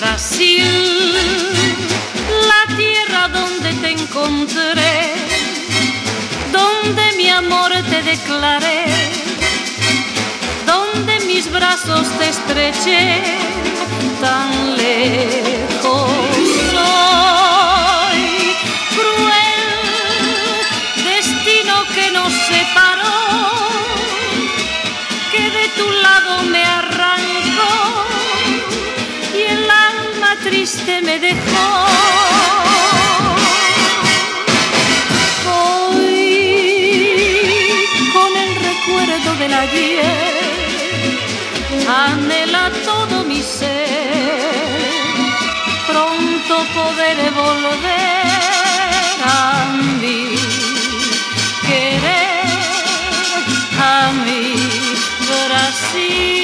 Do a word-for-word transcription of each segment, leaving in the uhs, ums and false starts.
Brasil, la tierra donde te encontré, donde mi amor te declaré, donde mis brazos te estreché, tan lejos soy. Cruel destino que nos separó, que de tu lado me arrancó y el alma triste me dejó. Hoy con el recuerdo del ayer anhela todo mi ser pronto poder volver a mí, querer a mi Brasil.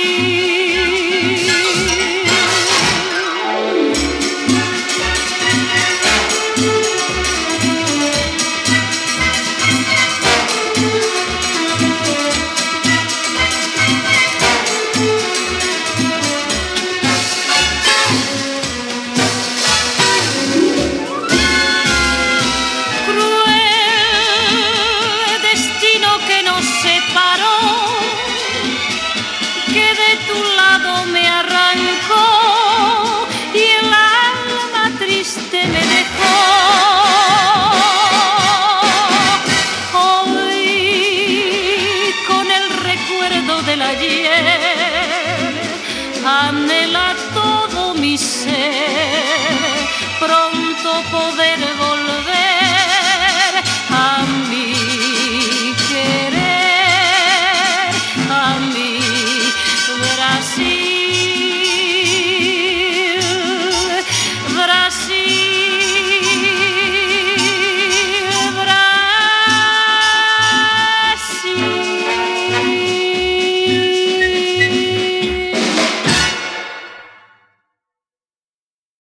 Anhela todo mi ser pronto poder volver